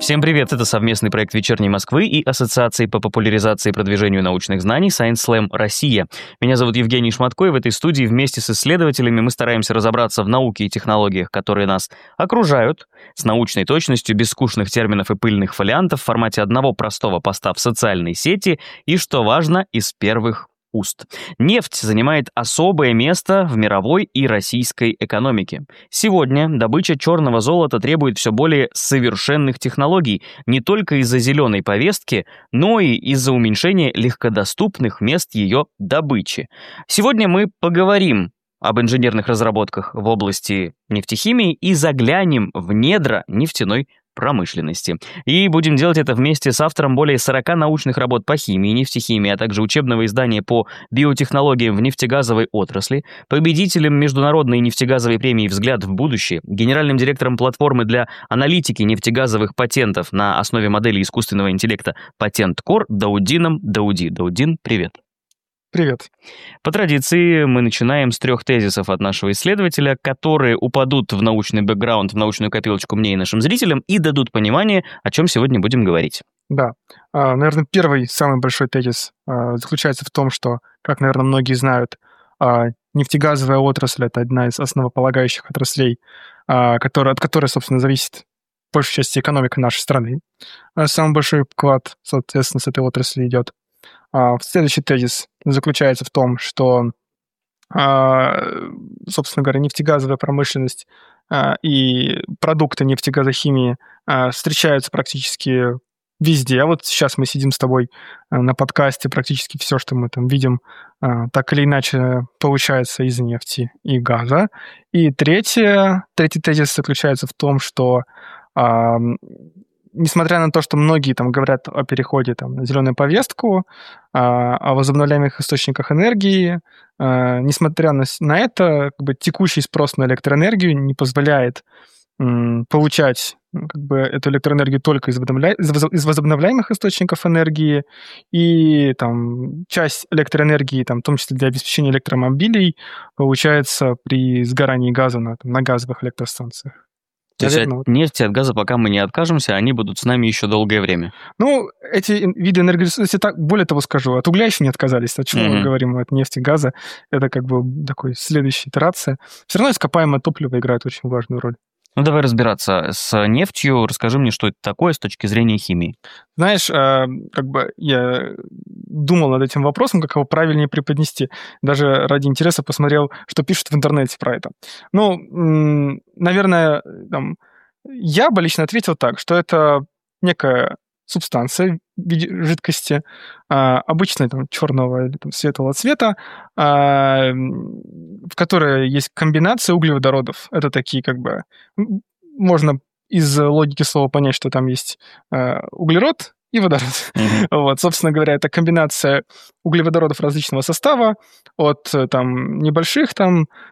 Всем привет! Это совместный проект «Вечерней Москвы» и Ассоциации по популяризации и продвижению научных знаний Science Slam Россия. Меня зовут Евгений Шматко, и в этой студии вместе с исследователями мы стараемся разобраться в науке и технологиях, которые нас окружают, с научной точностью, без скучных терминов и пыльных фолиантов, в формате одного простого поста в социальной сети и, что важно, из первых уст. Нефть занимает особое место в мировой и российской экономике. Сегодня добыча черного золота требует все более совершенных технологий не только из-за зеленой повестки, но и из-за уменьшения легкодоступных мест ее добычи. Сегодня мы поговорим об инженерных разработках в области нефтехимии и заглянем в недра нефтяной промышленности. И будем делать это вместе с автором более 40 научных работ по химии и нефтехимии, а также учебного издания по биотехнологиям в нефтегазовой отрасли, победителем международной нефтегазовой премии «Взгляд в будущее», генеральным директором платформы для аналитики нефтегазовых патентов на основе модели искусственного интеллекта «Патент.Кор» Даудином Дауди. Даудин, привет. Привет. По традиции мы начинаем с 3 тезисов от нашего исследователя, которые упадут в научный бэкграунд, в научную копилочку мне и нашим зрителям и дадут понимание, о чем сегодня будем говорить. Да. Наверное, первый, самый большой тезис заключается в том, что, как, наверное, многие знают, нефтегазовая отрасль — это одна из основополагающих отраслей, от которой, собственно, зависит большая часть экономики нашей страны. Самый большой вклад, соответственно, с этой отрасли идет. Следующий тезис заключается в том, что, собственно говоря, нефтегазовая промышленность и продукты нефтегазохимии встречаются практически везде. А вот сейчас мы сидим с тобой на подкасте, практически все, что мы там видим, так или иначе получается из нефти и газа. И третий тезис заключается в том, что несмотря на то, что многие там говорят о переходе там, на зеленую повестку, о возобновляемых источниках энергии, несмотря на это, как бы, текущий спрос на электроэнергию не позволяет получать эту электроэнергию только из возобновляемых источников энергии, и там часть электроэнергии, там, в том числе для обеспечения электромобилей, получается при сгорании газа на газовых электростанциях. То есть от нефти, от газа, пока мы не откажемся, они будут с нами еще долгое время. Ну, эти виды энергоресурсов, если так, более того скажу, от угля еще не отказались. От чего мы говорим? От нефти, газа. Это как бы такой следующая итерация. Все равно ископаемое топливо играет очень важную роль. Ну, давай разбираться с нефтью. Расскажи мне, что это такое с точки зрения химии. Знаешь, как бы я думал над этим вопросом, как его правильнее преподнести. Даже ради интереса посмотрел, что пишут в интернете про это. Ну, наверное, я бы лично ответил так, что это некая субстанция в виде жидкости, обычно черного или светлого цвета, в которой есть комбинация углеводородов. Это такие можно из логики слова понять, что там есть углерод и водород. Вот, собственно говоря, это комбинация углеводородов различного состава, от небольших от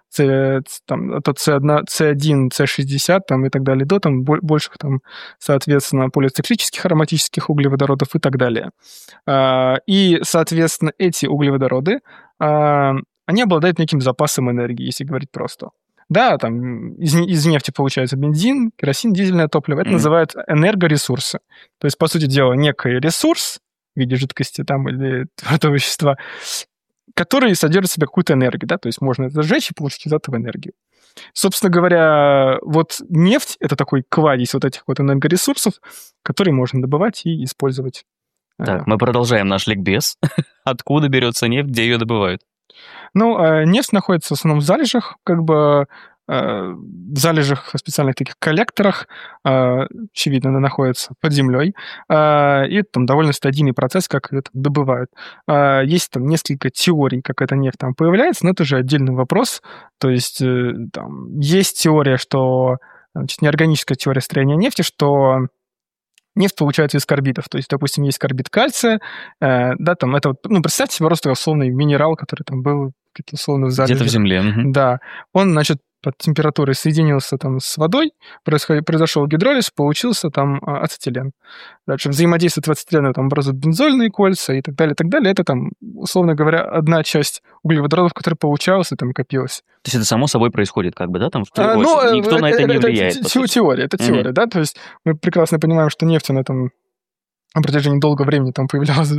C1, C60 и так далее, до больших, соответственно, полициклических ароматических углеводородов и так далее. И, соответственно, эти углеводороды, они обладают неким запасом энергии, если говорить просто. Да, из нефти получается бензин, керосин, дизельное топливо. Это называют энергоресурсы. То есть, по сути дела, некий ресурс в виде жидкости или твердого вещества, который содержит в себе какую-то энергию. Да? То есть можно это сжечь и получить из этого энергию. Собственно говоря, вот нефть — это такой кладезь вот этих вот энергоресурсов, которые можно добывать и использовать. Так, мы продолжаем наш ликбез. Откуда берется нефть, где ее добывают? Ну, нефть находится в основном в залежах, в залежах, в специальных таких коллекторах, очевидно, она находится под землей, и довольно стадийный процесс, как это добывают. Есть несколько теорий, как эта нефть появляется, но это уже отдельный вопрос. То есть есть теория, что, неорганическая теория строения нефти, что нефть получается из карбидов. То есть, допустим, есть карбид кальция, это представьте себе просто условный минерал, который был условно в залежах. Где-то в земле. Да. Он, под температурой соединился там с водой, произошел гидролиз, получился там ацетилен. Дальше взаимодействует в ацетилене, там образуют бензольные кольца и так далее, и так далее. Это там, условно говоря, одна часть углеводородов, которая получалась и там копилась. То есть это само собой происходит, как бы, да? Там, никто на это не влияет. Это теория, да? То есть мы прекрасно понимаем, что нефть, она там на протяжении долгого времени там появлялась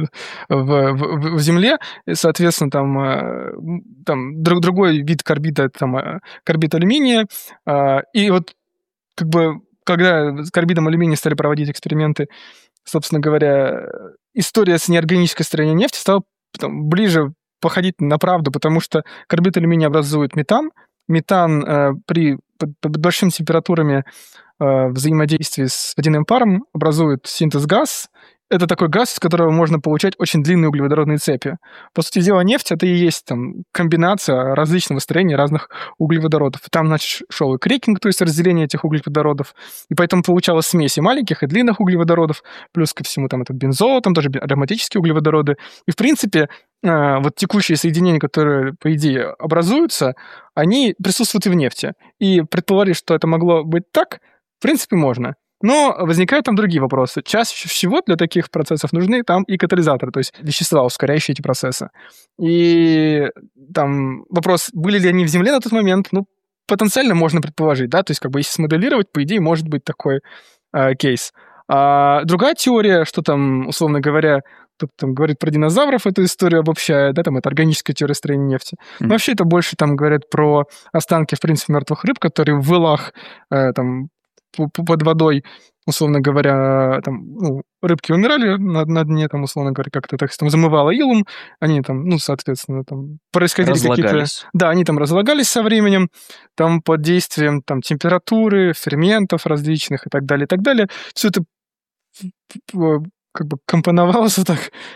в земле, и, соответственно, там другой вид карбида, там карбид алюминия, и вот как бы когда с карбидом алюминия стали проводить эксперименты, собственно говоря, история с неорганической стороной нефти стала там, ближе походить на правду, потому что карбид алюминия образует метан. Метан под большими температурами взаимодействии с водяным паром образует синтез-газ. Это такой газ, из которого можно получать очень длинные углеводородные цепи. По сути дела, нефть — это и есть там комбинация различного строения разных углеводородов. Там, значит, шел и крекинг, то есть разделение этих углеводородов, и поэтому получалась смесь и маленьких, и длинных углеводородов, плюс ко всему там этот бензол, там тоже ароматические углеводороды. И, в принципе, вот текущие соединения, которые, по идее, образуются, они присутствуют и в нефти. И предположить, что это могло быть так, в принципе, можно. Но возникают там другие вопросы. Чаще всего для таких процессов нужны там и катализаторы, то есть вещества, ускоряющие эти процессы. И там вопрос, были ли они в Земле на тот момент, ну, потенциально можно предположить, да, то есть как бы если смоделировать, по идее, может быть такой кейс. А другая теория, что там, условно говоря, кто-то там говорит про динозавров, эту историю обобщает, да, там это органическая теория строения нефти. Но вообще это больше там говорят про останки, в принципе, мертвых рыб, которые в вылах там под водой, условно говоря, там, ну, рыбки умирали на дне, там, условно говоря, как-то так там замывало илом, они там, ну, соответственно, там происходили какие-то... Да, они там разлагались со временем, там под действием там температуры, ферментов различных и так далее, и так далее. Все это как бы компоновалось так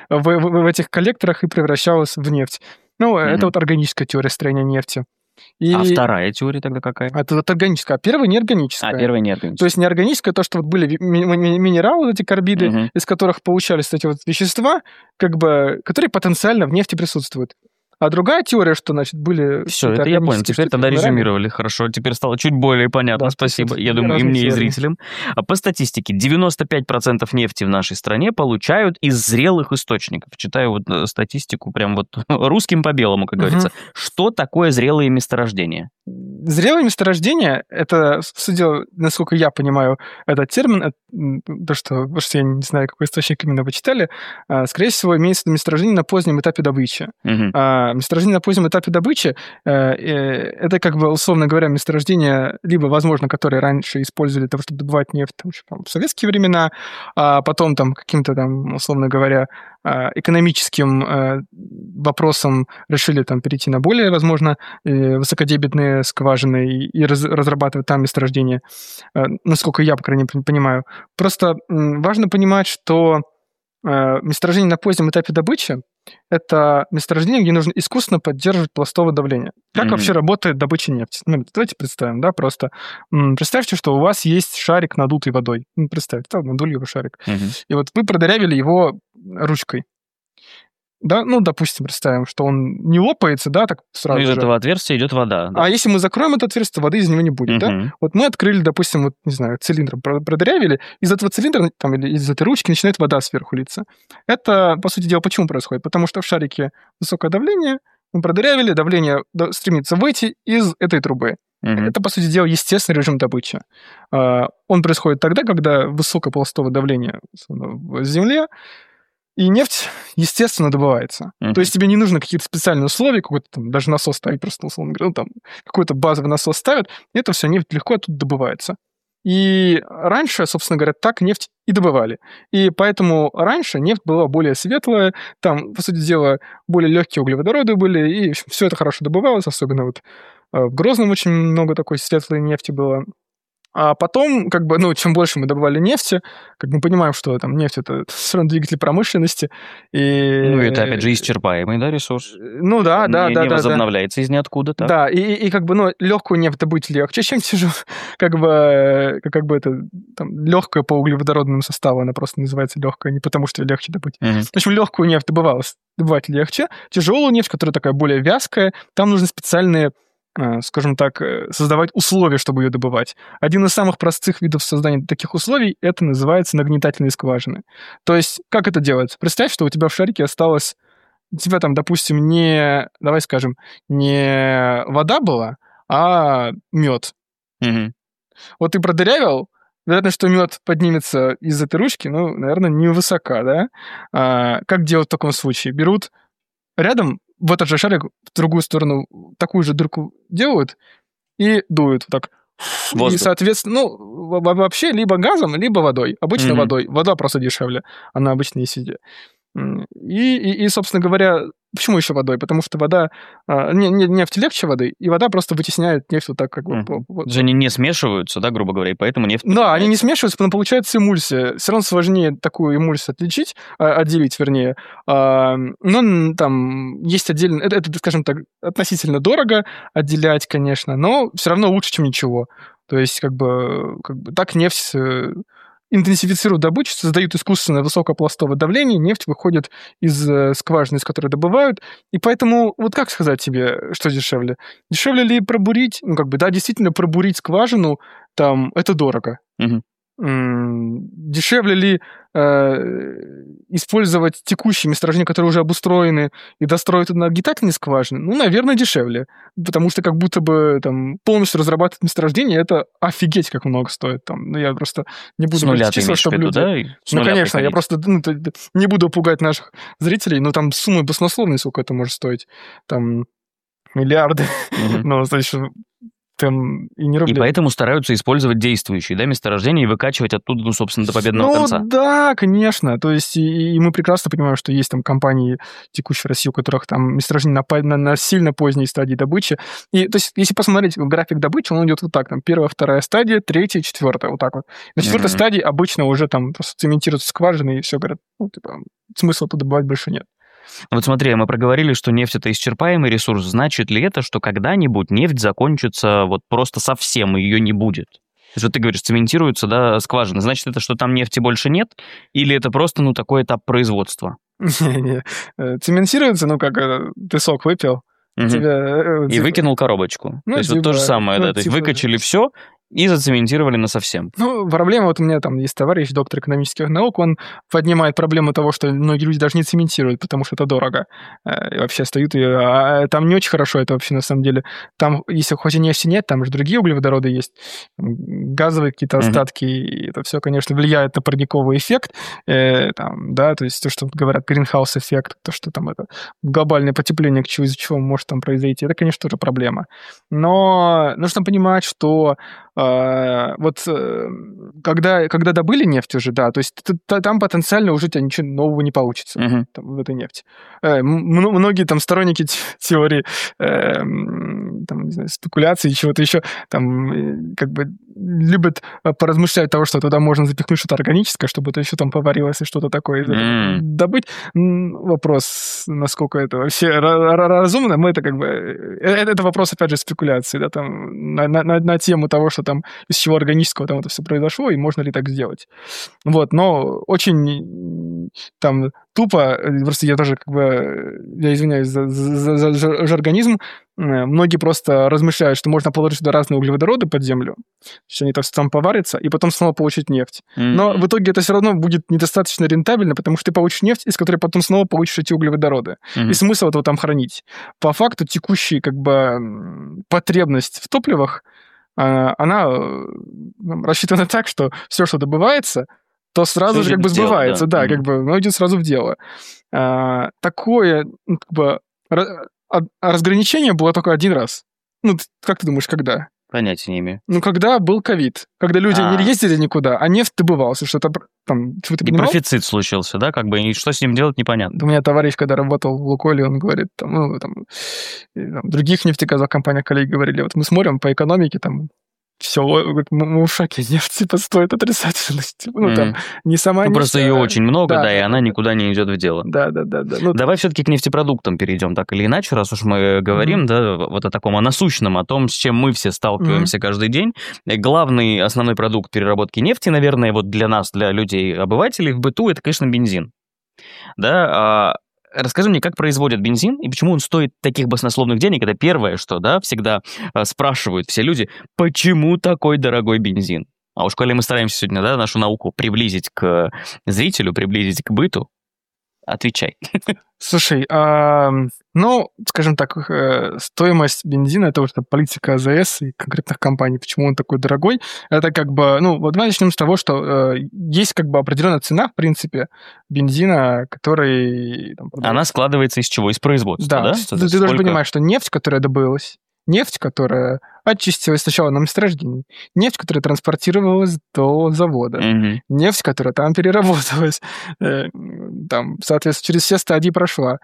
в этих коллекторах и превращалось в нефть. Ну, это вот органическая теория строения нефти. А вторая теория тогда какая? Это вот органическая, а первая неорганическая. Первая неорганическая. То есть неорганическая, то, что вот были минералы, эти карбиды, из которых получались эти вот вещества, как бы, которые потенциально в нефти присутствуют. А другая теория, что, значит, были... Все, это я понял. Теперь тогда резюмировали. Хорошо, теперь стало чуть более понятно. Да, спасибо. Я думаю, и мне, и зрителям. По статистике, 95% нефти в нашей стране получают из зрелых источников. Читаю вот статистику прям вот русским по белому, как говорится. Что такое зрелые месторождения? Зрелые месторождения, это, судя, насколько я понимаю этот термин, то, что я не знаю, какой источник именно вы читали, скорее всего, имеется в виду месторождение на позднем этапе добычи. Месторождение на позднем этапе добычи это, как бы, условно говоря, месторождения, либо, возможно, которые раньше использовали для того, чтобы добывать нефть там, в советские времена, а потом там каким-то там, условно говоря, экономическим вопросом решили там перейти на более, возможно, высокодебетные скважины и разрабатывать там месторождения, насколько я, по крайней мере, понимаю. Просто важно понимать, что месторождение на позднем этапе добычи — это месторождение, где нужно искусственно поддерживать пластовое давление. Как вообще работает добыча нефти? Ну, давайте представим, да, просто представьте, что у вас есть шарик, надутый водой. Ну, представьте, да, надули его шарик. И вот вы продырявили его ручкой. Да, ну, допустим, представим, что он не лопается, да, так сразу из этого отверстия идет вода. Да? А если мы закроем это отверстие, воды из него не будет, да? Вот мы открыли, допустим, вот, не знаю, цилиндр продырявили, из этого цилиндра, там, или из этой ручки начинает вода сверху литься. Это, по сути дела, почему происходит? Потому что в шарике высокое давление, мы продырявили, давление стремится выйти из этой трубы. Это, по сути дела, естественный режим добычи. Он происходит тогда, когда высокопластовое давление в земле, и нефть, естественно, добывается. То есть тебе не нужно какие-то специальные условия, какой-то там даже насос ставить, просто, условно говоря, ну, там какой-то базовый насос ставят, и это все, нефть легко оттуда добывается. И раньше, собственно говоря, так нефть и добывали. И поэтому раньше нефть была более светлая, там, по сути дела, более легкие углеводороды были, и все это хорошо добывалось, особенно вот в Грозном очень много такой светлой нефти было. А потом, как бы, ну, чем больше мы добывали нефти, как мы понимаем, что там нефть — это все равно двигатель промышленности. И... Ну, это, опять же, исчерпаемый, да, ресурс? Ну, да. Не возобновляется из ниоткуда, так? Да, и как бы, ну, легкую нефть добыть легче, чем тяжелую. Как бы это там, легкая по углеводородному составу, она просто называется легкая, не потому что легче добыть. В общем, легкую нефть добывать легче. Тяжелую нефть, которая такая более вязкая, там нужны специальные скажем так, создавать условия, чтобы ее добывать. Один из самых простых видов создания таких условий — это называется нагнетательные скважины. То есть, как это делается? Представь, что у тебя в шарике осталось, у тебя там, допустим, давай скажем, не вода была, а мед. Мгм. Вот ты продырявил, вероятность, что мед поднимется из этой ручки, наверное, невысока, да? Как делать в таком случае? Берут рядом в этот же шарик, в другую сторону, такую же дырку делают и дуют вот так. И, Воздух. соответственно, вообще либо газом, либо водой. Обычно Мгм. водой. Вода просто дешевле. Она обычно есть везде. И, собственно говоря, почему еще водой? Потому что вода... нефть легче воды, и вода просто вытесняет нефть вот так, как бы... Это же они не смешиваются, да, грубо говоря, и поэтому нефть Да, они не поднимается. смешиваются, но получается эмульсия. Все равно сложнее такую эмульсию отделить, вернее. Но там есть отдельно... Это, скажем так, относительно дорого отделять, конечно, но все равно лучше, чем ничего. То есть, как бы так нефть интенсифицируют добычу, создают искусственное высокопластовое давление, нефть выходит из скважины, из которой добывают. И поэтому, вот как сказать тебе, что дешевле? Дешевле ли пробурить? Да, действительно, пробурить скважину, там, это дорого. Мгм. Дешевле ли использовать текущие месторождения, которые уже обустроены, и достроить туда нагнетательные скважины? Наверное, дешевле. Потому что как будто бы там полностью разрабатывать месторождение, это офигеть как много стоит. Я просто не буду С нуля говорить ты числа, имеешь в чтобы виду, люди... да? И с нуля конечно, я приходить. просто не буду пугать наших зрителей, но там суммы баснословные, сколько это может стоить. Там миллиарды. Мгм. Значит, там и не И рублей. поэтому стараются использовать действующие, да, месторождения и выкачивать оттуда, собственно, до победного конца. Да, конечно. То есть и мы прекрасно понимаем, что есть там компании текущие в России, у которых там месторождения на сильно поздней стадии добычи. И то есть если посмотреть график добычи, он идет вот так, там первая, вторая стадия, третья, четвертая, вот так вот. На четвертой Мгм. стадии обычно уже там просто цементируются скважины, и все, говорят, смысла тут добывать больше нет. Вот смотри, мы проговорили, что нефть — это исчерпаемый ресурс. Значит ли это, что когда-нибудь нефть закончится вот просто совсем, и ее не будет? То есть вот ты говоришь, цементируются, да, скважины. Значит, это что там нефти больше нет? Или это просто, такой этап производства? Не-не, цементируется, ты сок выпил, Мгм. тебе... И выкинул коробочку. То есть вот то же самое, да. То есть выкачали все и зацементировали насовсем. Проблема, вот у меня там есть товарищ, доктор экономических наук, он поднимает проблему того, что многие люди даже не цементируют, потому что это дорого. И вообще остают ее... там не очень хорошо это вообще на самом деле. Там, если хоть и нефти нет, там же другие углеводороды есть, газовые какие-то Мгм. остатки, и это все, конечно, влияет на парниковый эффект. То есть то, что говорят, greenhouse эффект, то, что там это глобальное потепление, из-за чего может там произойти, это, конечно, тоже проблема. Но нужно понимать, что когда добыли нефть уже, да, то есть там потенциально уже у тебя ничего нового не получится Мгм. там, в этой нефти. Многие там сторонники теории там, не знаю, спекуляции, чего-то еще, там, любят поразмышлять того, что туда можно запихнуть что-то органическое, чтобы это еще там поварилось и что-то такое из этого добыть. Вопрос, насколько это вообще разумно, мы это это вопрос, опять же, спекуляции, да, там, на тему того, что там из чего органического там это все произошло, и можно ли так сделать. Но очень там тупо, просто я тоже я извиняюсь за жаргонизм, многие просто размышляют, что можно положить туда разные углеводороды под землю, что они там поварятся, и потом снова получить нефть. Но в итоге это все равно будет недостаточно рентабельно, потому что ты получишь нефть, из которой потом снова получишь эти углеводороды. Мгм. И смысл этого там хранить. По факту текущая потребность в топливах, она рассчитана так, что все, что добывается, то сразу Всё же идет в дело, сбывается, да, Мгм. оно идет сразу в дело. Такое разграничение было только один раз. Как ты думаешь, когда? Понятия не имею. Когда был ковид, когда люди не ездили никуда, а нефть добывался, что-то там, ты И понимал? профицит случился, да, и что с ним делать, непонятно. У меня товарищ, когда работал в «Лукойле», он говорит, и других нефтегазовых компаниях коллеги говорили, вот мы смотрим по экономике, там, все, мы в шоке, нефть стоит отрицательно. Не сама Просто ее очень много, да, и она да. никуда не идет в дело. Да. Давай все-таки к нефтепродуктам перейдем, так или иначе, раз уж мы говорим, да, вот о таком, о насущном, о том, с чем мы все сталкиваемся каждый день. Главный, основной продукт переработки нефти, наверное, вот для нас, для людей, обывателей в быту, это, конечно, бензин. Да, расскажи мне, как производят бензин и почему он стоит таких баснословных денег? Это первое, что, да, всегда спрашивают все люди, почему такой дорогой бензин? А уж коли мы стараемся сегодня, да, нашу науку приблизить к зрителю, приблизить к быту, отвечай. Слушай, скажем так, стоимость бензина, это уже политика АЗС и конкретных компаний, почему он такой дорогой, это как бы, вот давай начнем с того, что есть как бы определенная цена, в принципе, бензина, который... Она складывается из чего? Из производства, да? Ты должен понимать, что нефть, которая добылась, нефть, которая очистилась сначала на месторождении, нефть, которая транспортировалась до завода, нефть, которая там переработалась, соответственно, через все стадии прошла,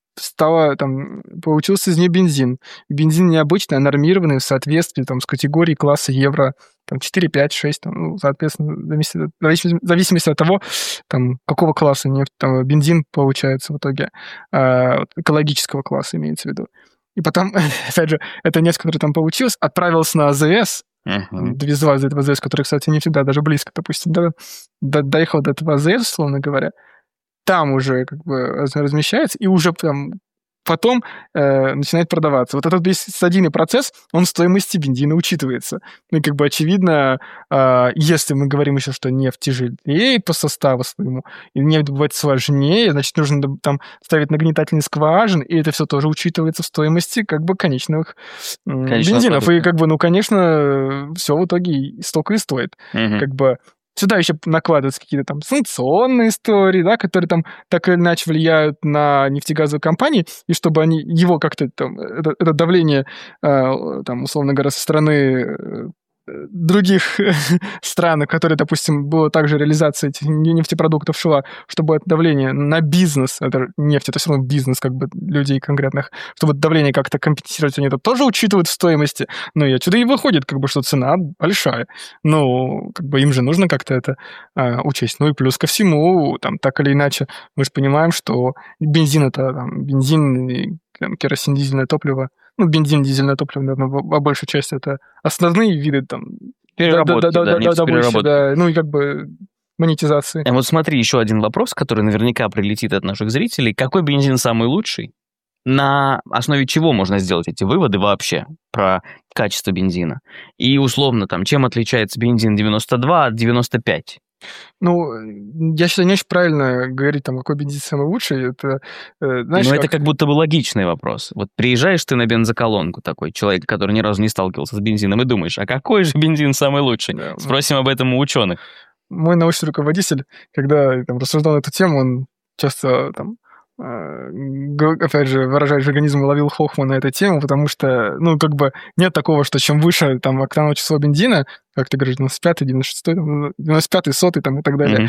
получился из нее бензин. Бензин необычный, а нормированный в соответствии с категорией класса евро 4, 5, 6, соответственно, в зависимости от того, какого класса бензин получается в итоге, экологического класса имеется в виду. И потом, опять же, эта нефть, которая там получилась, отправилась на АЗС, довезла из этого АЗС, который, кстати, не всегда даже близко, допустим, доехал до этого АЗС, условно говоря, там уже как бы размещается, и уже потом начинает продаваться. Вот этот весь стадийный процесс, он в стоимости бензина учитывается. Ну и как бы очевидно, если мы говорим еще, что нефть тяжелее по составу своему, и нефть бывает сложнее, значит, нужно ставить нагнетательные скважины, и это все тоже учитывается в стоимости как бы конечных бензинов. И как бы, конечно, все в итоге столько и стоит. Как бы сюда еще накладываются какие-то санкционные истории, да, которые так или иначе влияют на нефтегазовые компании, и чтобы они его как-то это давление, условно говоря, со стороны других стран, которые, допустим, была также реализация этих нефтепродуктов шла, чтобы это давление на бизнес, это нефть, это все равно бизнес как бы людей конкретных, чтобы это давление как-то компенсировать, они это тоже учитывают в стоимости, и отсюда и выходит, как бы, что цена большая. Как бы им же нужно как-то это учесть. И плюс ко всему, так или иначе, мы же понимаем, что бензин это бензин, керосин, дизельное топливо, бензин, дизельное топливо, наверное, по большей части это основные виды переработки, добычи, и как бы монетизации. Вот смотри, еще один вопрос, который наверняка прилетит от наших зрителей. Какой бензин самый лучший? На основе чего можно сделать эти выводы вообще про качество бензина? И условно, чем отличается бензин 92 от 95? Я считаю, не очень правильно говорить, какой бензин самый лучший. Это, знаешь, это как будто бы логичный вопрос. Вот приезжаешь ты на бензоколонку, такой человек, который ни разу не сталкивался с бензином, и думаешь, а какой же бензин самый лучший? Да, спросим об этом у ученых. Мой научный руководитель, когда рассуждал на эту тему, он часто опять же, выражаясь жаргонизмом, ловил хохма на эту тему, потому что, как бы нет такого, что чем выше октановое число бензина, как ты говоришь, 95-й, 96-й, 95-й, 100-й и так далее,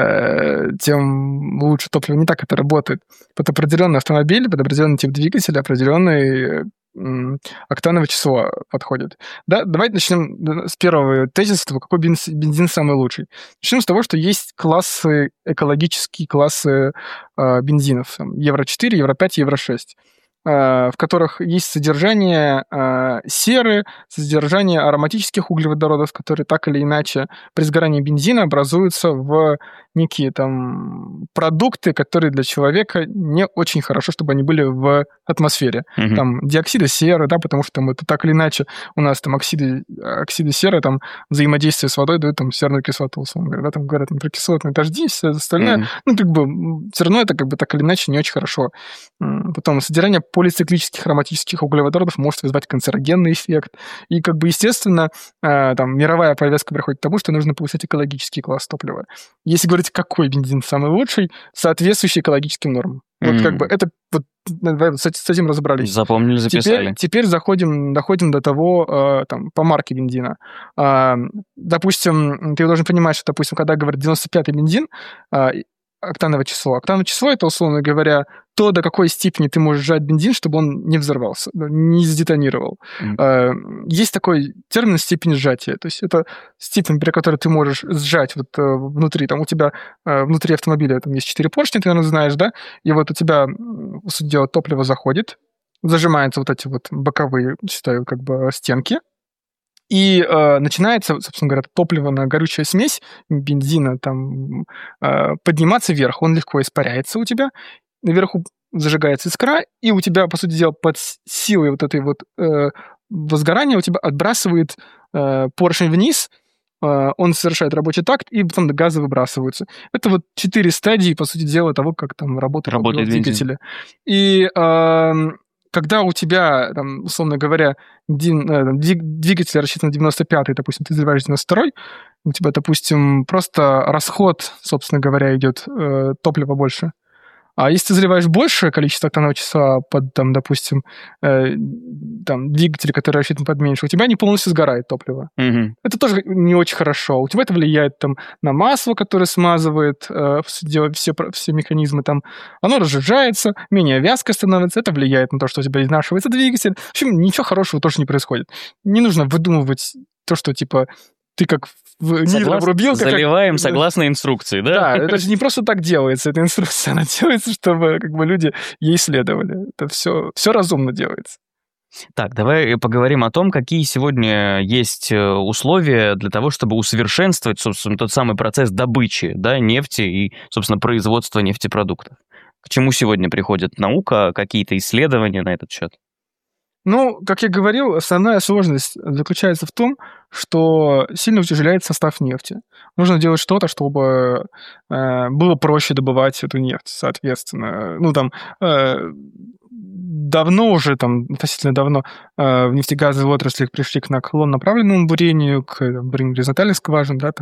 тем лучше топливо. Не так это работает. Под определенный автомобиль, под определенный тип двигателя, определенный октановое число подходит. Да, давайте начнем с первого тезиса, какой бензин самый лучший. Начнем с того, что есть классы, экологические классы бензинов. Евро-4, Евро-5, Евро-6, в которых есть содержание серы, содержание ароматических углеводородов, которые так или иначе при сгорании бензина образуются в некие продукты, которые для человека не очень хорошо, чтобы они были в атмосфере. Диоксиды серы, да, потому что это так или иначе у нас оксиды серы, взаимодействие с водой дают серную кислоту, условно говоря, да, говорят про кислотные дожди и все остальное. Как бы все равно это как бы так или иначе не очень хорошо. Потом содержание полициклических ароматических углеводородов может вызвать канцерогенный эффект. И, как бы, естественно, мировая повестка приходит к тому, что нужно повысить экологический класс топлива. Если говорить, какой бензин самый лучший, соответствующий экологическим нормам. Вот как бы это с этим разобрались. Запомнили, записали. Теперь доходим до того, по марке бензина. Допустим, ты должен понимать, что, допустим, когда говорят 95-й бензин, октановое число. Октановое число — это, условно говоря, то, до какой степени ты можешь сжать бензин, чтобы он не взорвался, не сдетонировал. Есть такой термин «степень сжатия». То есть это степень, при которой ты можешь сжать внутри. У тебя внутри автомобиля есть 4 поршня, ты, наверное, знаешь, да? И вот у тебя, по сути дела, топливо заходит, зажимаются эти боковые, считаю, как бы стенки, и начинается, собственно говоря, топливно-горючая смесь бензина подниматься вверх. Он легко испаряется у тебя. Наверху зажигается искра, и у тебя, по сути дела, под силой вот этой вот возгорания у тебя отбрасывает поршень вниз, он совершает рабочий такт, и потом газы выбрасываются. Это вот 4 стадии, по сути дела, того, как там работает двигатель. И когда у тебя, там, условно говоря, двигатель рассчитан на 95-й, допустим, ты заливаешь 92-й, у тебя, допустим, просто расход, собственно говоря, идет топлива больше. А если ты заливаешь большее количество октанового числа под, там, допустим, двигатель, который рассчитан под меньше, у тебя не полностью сгорает топливо. Угу. Это тоже не очень хорошо. У тебя это влияет там, на масло, которое смазывает все механизмы. Там, оно разжижается, менее вязко становится. Это влияет на то, что у тебя изнашивается двигатель. В общем, ничего хорошего тоже не происходит. Не нужно выдумывать то, что типа ты как нитро врубил. Заливаем согласно инструкции, да? Да, это же не просто так делается, эта инструкция, она делается, чтобы как бы люди ей следовали. Это все разумно делается. Так, давай поговорим о том, какие сегодня есть условия для того, чтобы усовершенствовать, собственно, тот самый процесс добычи, да, нефти и, собственно, производства нефтепродуктов. К чему сегодня приходит наука, какие-то исследования на этот счет? Ну, как я говорил, основная сложность заключается в том, что сильно утяжеляет состав нефти. Нужно делать что-то, чтобы было проще добывать эту нефть, соответственно. Ну, там, давно уже, относительно давно, в нефтегазовой отрасли пришли к наклонно-направленному бурению, к бурению горизонтальных скважин, да,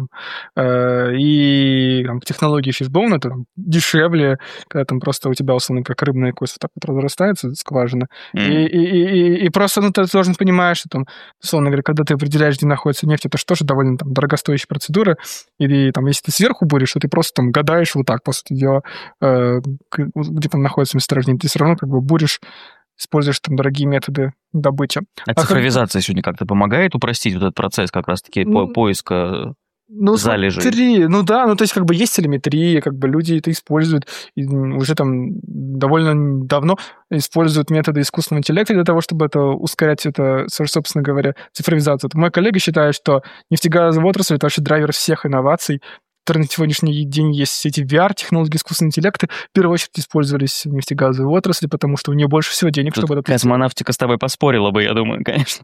и к технологии фишбоун, это дешевле, когда там просто у тебя, условно, как рыбная кость вот так вот разрастается, скважина. И просто, ты должен понимать, что там, условно говоря, когда ты определяешь, где находится нефть, это же тоже довольно дорогостоящая процедура. Или если ты сверху буришь, то ты просто гадаешь вот так, по сути дела, где там находится месторождение. Ты все равно буришь, используешь дорогие методы добычи. А цифровизация сегодня как-то помогает упростить вот этот процесс как раз-таки поиска залежей? Смотри, то есть есть телеметрия, люди это используют, и уже довольно давно используют методы искусственного интеллекта для того, чтобы это ускорять, это, собственно говоря, цифровизацию. Мой коллега считает, что нефтегазовая отрасль — это вообще драйвер всех инноваций, которые на сегодняшний день есть. Все эти VR-технологии искусственного интеллекта в первую очередь использовались в нефтегазовой отрасли, потому что у нее больше всего денег, чтобы это... Космонавтика с тобой поспорила бы, я думаю, конечно.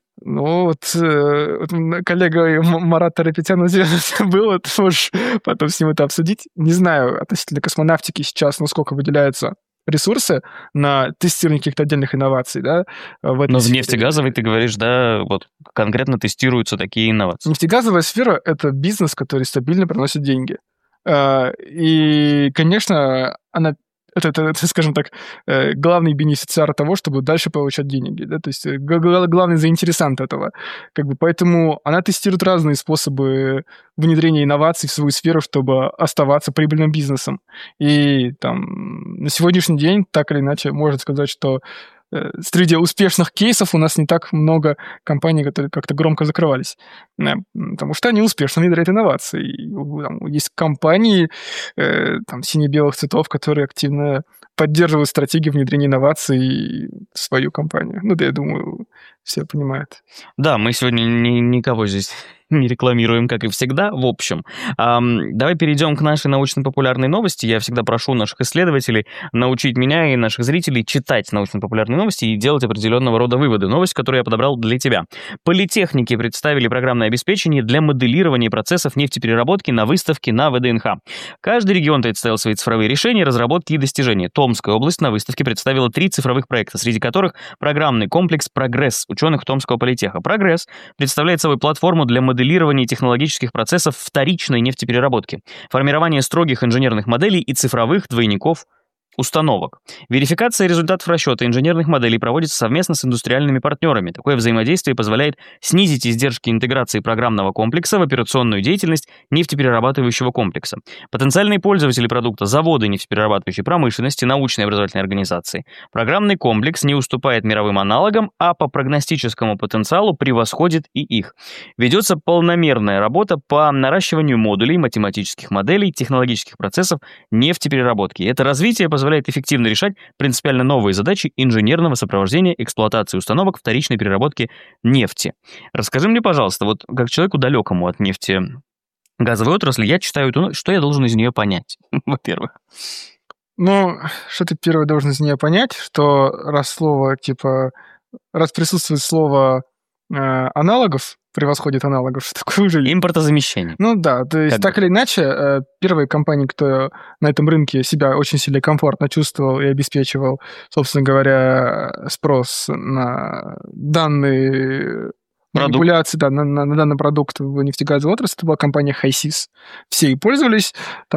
Коллега Марат Тарапетян был, это можешь потом с ним это обсудить. Не знаю относительно космонавтики сейчас, насколько выделяются ресурсы на тестирование каких-то отдельных инноваций, да, в этой Но сфере. В нефтегазовой, ты говоришь, да, вот конкретно тестируются такие инновации. Нефтегазовая сфера — это бизнес, который стабильно приносит деньги. И, конечно, это, скажем так, главный бенефициар того, чтобы дальше получать деньги, да, то есть главный заинтересант этого. Поэтому она тестирует разные способы внедрения инноваций в свою сферу, чтобы оставаться прибыльным бизнесом. И на сегодняшний день, так или иначе, можно сказать, что среди успешных кейсов у нас не так много компаний, которые как-то громко закрывались, потому что они успешно внедряют инновации. Есть компании сине-белых цветов, которые активно поддерживают стратегию внедрения инноваций в свою компанию. Я думаю, все понимают. Да, мы сегодня никого здесь не рекламируем, как и всегда, в общем. Давай перейдем к нашей научно-популярной новости. Я всегда прошу наших исследователей научить меня и наших зрителей читать научно-популярные новости и делать определенного рода выводы. Новость, которую я подобрал для тебя. Политехники представили программное обеспечение для моделирования процессов нефтепереработки на выставке на ВДНХ. Каждый регион представил свои цифровые решения, разработки и достижения. Томская область на выставке представила 3 цифровых проекта, среди которых программный комплекс «Прогресс» ученых Томского политеха. «Прогресс» представляет собой платформу для моделирования технологических процессов вторичной нефтепереработки, формирование строгих инженерных моделей и цифровых двойников установок. Верификация результатов расчета инженерных моделей проводится совместно с индустриальными партнерами. Такое взаимодействие позволяет снизить издержки интеграции программного комплекса в операционную деятельность нефтеперерабатывающего комплекса. Потенциальные пользователи продукта — заводы нефтеперерабатывающей промышленности, научные и образовательные организации. Программный комплекс не уступает мировым аналогам, а по прогностическому потенциалу превосходит и их. Ведется полномерная работа по наращиванию модулей, математических моделей, технологических процессов нефтепереработки. Это развитие позволяет эффективно решать принципиально новые задачи инженерного сопровождения эксплуатации установок вторичной переработки нефти. Расскажи мне, пожалуйста, вот как человеку далекому от нефтегазовой отрасли, я читаю, что я должен из нее понять, во-первых. Ну, что ты первое должен из нее понять, что раз присутствует слово аналогов, превосходит аналогов, что такое уже... Импортозамещение. Ну да, то есть так или иначе, первые компании, кто на этом рынке себя очень сильно комфортно чувствовал и обеспечивал, собственно говоря, спрос на данные манипуляции, да, на данный продукт в нефтегазовой отрасли, это была компания HiSys. Все и пользовались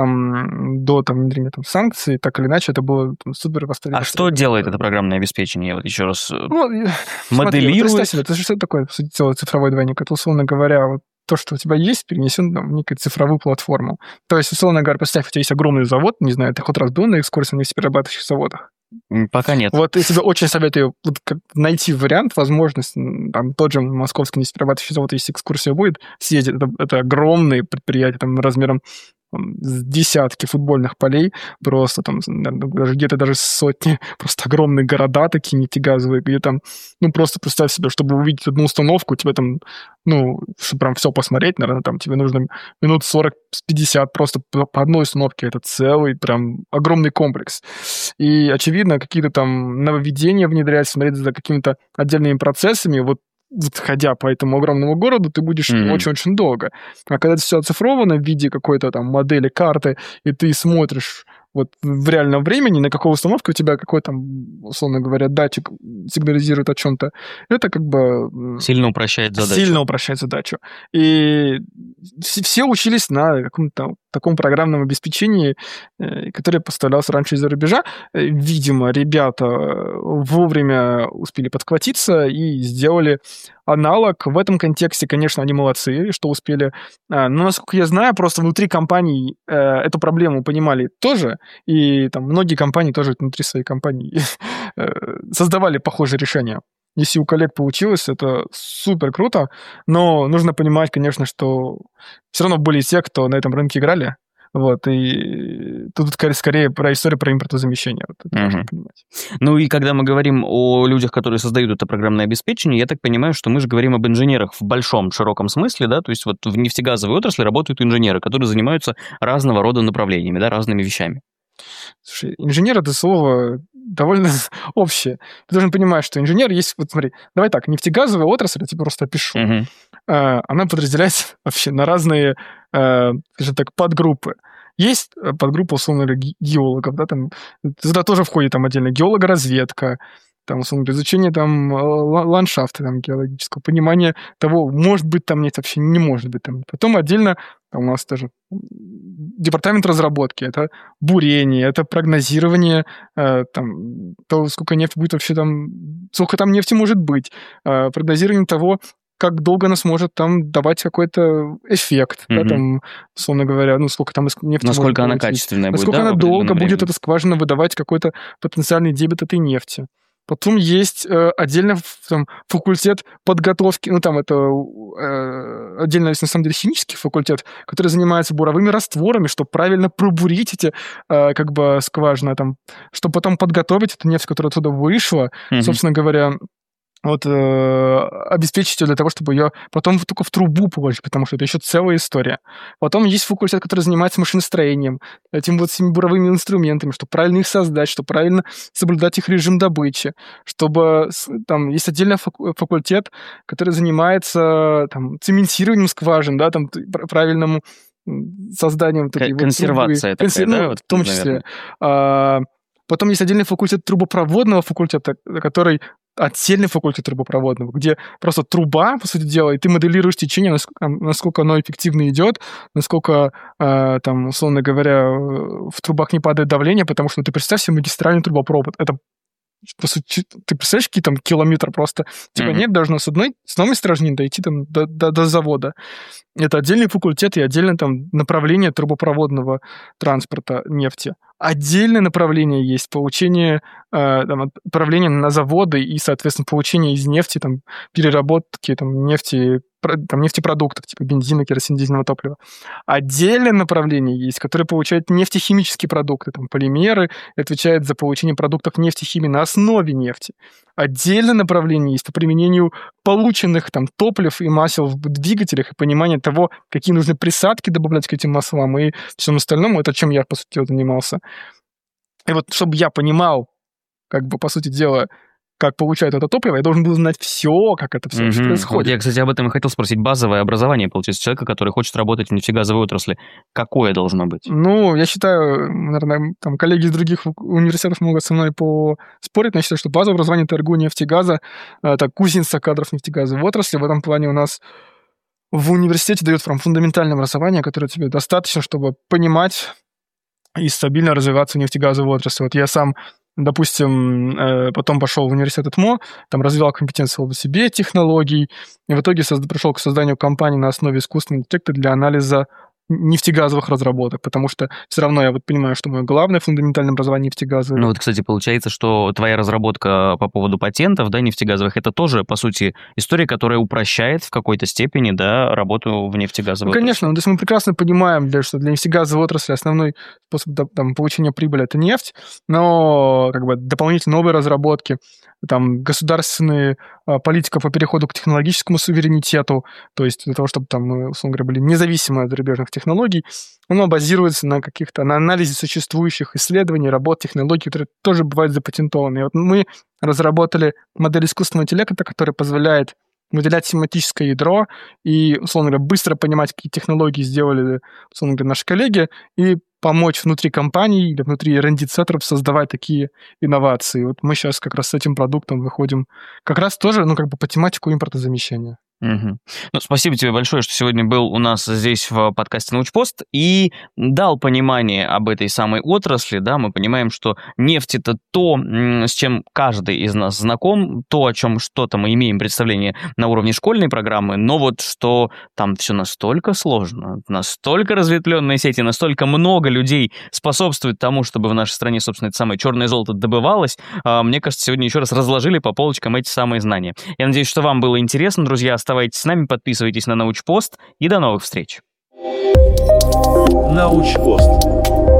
до внедрения санкций, так или иначе, это было супер востребовано. А что делает это программное обеспечение? Я вот еще раз моделирует. Смотри, вот это же что такое, по сути дела, цифровой двойник? Это, условно говоря, вот то, что у тебя есть, перенесен в некую цифровую платформу. То есть, условно говоря, представь, у тебя есть огромный завод, не знаю, ты хоть раз был на экскурсии на нефтеперерабатывающих заводах? Пока нет. Вот я тебе очень советую найти вариант, возможность, тот же московский нефтеперерабатывающий завод, если экскурсия будет, съездить. Это огромные предприятия, размером с десятки футбольных полей, просто где-то даже сотни, просто огромные города такие нефтегазовые, где просто представь себе, чтобы увидеть одну установку, тебе чтобы прям все посмотреть, наверное, тебе нужно минут 40-50 просто по одной установке, это целый прям огромный комплекс. И, очевидно, какие-то нововведения внедрять, смотреть за какими-то отдельными процессами, вот ходя по этому огромному городу, ты будешь очень-очень долго. А когда это все оцифровано в виде какой-то модели, карты, и ты смотришь вот в реальном времени, на какой установке у тебя какой условно говоря, датчик сигнализирует о чем-то, это сильно упрощает задачу. Сильно упрощает задачу. И все учились на каком-то таком программном обеспечении, которое поставлялось раньше из-за рубежа. Видимо, ребята вовремя успели подхватиться и сделали аналог. В этом контексте, конечно, они молодцы, что успели. Но, насколько я знаю, просто внутри компаний эту проблему понимали тоже, и многие компании тоже внутри своей компании создавали похожие решения. Если у коллег получилось, это супер круто, но нужно понимать, конечно, что все равно были те, кто на этом рынке играли. Вот, и тут скорее про историю про импортозамещение. Вот это нужно понимать. Ну и когда мы говорим о людях, которые создают это программное обеспечение, я так понимаю, что мы же говорим об инженерах в большом, широком смысле, да, то есть вот в нефтегазовой отрасли работают инженеры, которые занимаются разного рода направлениями, да, разными вещами. Слушай, инженер — это слово довольно общее. Ты должен понимать, что инженер есть... Вот смотри, давай так, нефтегазовая отрасль, я тебе просто опишу. Она подразделяется вообще на разные, скажем так, подгруппы. Есть подгруппа, условно говоря, геологов, да, туда тоже входит отдельно геологоразведка, условно, изучение ландшафта геологического, понимание того, может быть там нефть, вообще не может быть там. Потом отдельно у нас тоже департамент разработки, это бурение, это прогнозирование того, сколько нефти будет вообще сколько там нефти может быть, прогнозирование того, как долго она сможет давать какой-то эффект, да, условно говоря, сколько там нефти насколько она качественная будет, насколько она долго будет эта скважина выдавать какой-то потенциальный дебет этой нефти. Потом есть отдельно факультет подготовки, это отдельно, на самом деле, химический факультет, который занимается буровыми растворами, чтобы правильно пробурить эти скважины, чтобы потом подготовить эту нефть, которая оттуда вышла, собственно говоря, обеспечить ее для того, чтобы ее потом только в трубу положить, потому что это еще целая история. Потом есть факультет, который занимается машиностроением, этими буровыми инструментами, чтобы правильно их создать, чтобы правильно соблюдать их режим добычи, чтобы... есть отдельный факультет, который занимается цементированием скважин, да, правильным созданием... Консервация такая, да? В том числе. Потом есть отдельный факультет трубопроводного факультета, который отдельный факультет трубопроводного, где просто труба, по сути дела, и ты моделируешь течение, насколько оно эффективно идет, насколько, условно говоря, в трубах не падает давление, потому что ты представь себе магистральный трубопровод. Это, по сути, ты представляешь, какие километры просто? Нет, должно с одной стражни дойти до завода. Это отдельный факультет и отдельное направление трубопроводного транспорта нефти. Отдельное направление есть получение, отправление на заводы и, соответственно, получение из нефти, переработки нефтепродуктов, типа бензина, керосина, дизельного топлива. Отдельное направление есть, которое получает нефтехимические продукты, полимеры, и отвечает за получение продуктов нефтехимии на основе нефти. Отдельное направление есть по применению полученных топлив и масел в двигателях и понимание того, какие нужны присадки добавлять к этим маслам и всем остальному. Это чем я, по сути, занимался. И вот чтобы я понимал, как бы, по сути дела, как получают это топливо, я должен был знать все, как это все происходит. Вот я, кстати, об этом и хотел спросить. Базовое образование, получается, человека, который хочет работать в нефтегазовой отрасли, какое должно быть? Ну, я считаю, наверное, там коллеги из других университетов могут со мной поспорить, но я считаю, что базовое образование ТРГУ нефтегаза — это кузница кадров нефтегазовой отрасли. В этом плане у нас в университете дают прям фундаментальное образование, которое тебе достаточно, чтобы понимать и стабильно развиваться в нефтегазовой отрасли. Вот я сам, допустим, потом пошел в университет ИТМО, там развивал компетенции в области биотехнологий, и в итоге пришел к созданию компании на основе искусственного интеллекта для анализа нефтегазовых разработок, потому что все равно я вот понимаю, что мое главное фундаментальное образование нефтегазовое. Ну вот, кстати, получается, что твоя разработка по поводу патентов, да, нефтегазовых, это тоже, по сути, история, которая упрощает в какой-то степени, да, работу в нефтегазовой отрасли. Конечно, то есть мы прекрасно понимаем, что для нефтегазовой отрасли основной способ там, получения прибыли — это нефть, но как бы дополнительные новые разработки, там государственная политика по переходу к технологическому суверенитету, то есть для того, чтобы там мы, условно говоря, были независимы от зарубежных технологий, оно базируется на на анализе существующих исследований, работ, технологий, которые тоже бывают запатентованы. И вот мы разработали модель искусственного интеллекта, которая позволяет выделять семантическое ядро и, условно говоря, быстро понимать, какие технологии сделали, условно говоря, наши коллеги, и помочь внутри компаний или внутри R&D-центров создавать такие инновации. Вот мы сейчас как раз с этим продуктом выходим как раз тоже, ну, как бы по тематику импортозамещения. Угу. Ну, спасибо тебе большое, что сегодня был у нас здесь в подкасте «Научпост» и дал понимание об этой самой отрасли, да, мы понимаем, что нефть — это то, с чем каждый из нас знаком, то, о чем что-то мы имеем представление на уровне школьной программы, но вот что там все настолько сложно, настолько разветвленные сети, настолько много людей способствует тому, чтобы в нашей стране, собственно, это самое черное золото добывалось, мне кажется, сегодня еще раз разложили по полочкам эти самые знания. Я надеюсь, что вам было интересно, друзья. Оставайтесь с нами, подписывайтесь на Научпост и до новых встреч. Научпост.